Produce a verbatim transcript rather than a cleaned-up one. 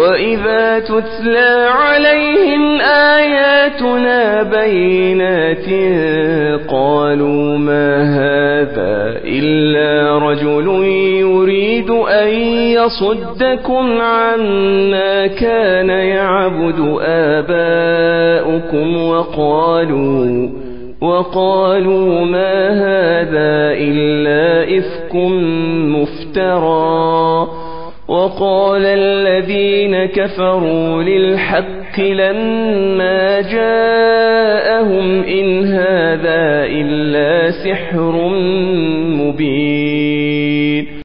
وإذا تتلى عليهم آياتنا بينات قالوا ما هذا إلا رجل يريد أن يصدكم عما كان يعبد آباؤكم وقالوا وقالوا ما هذا إلا إفك مفترى. وقال الذين كفروا للحق لما جاءهم إن هذا إلا سحر مبين.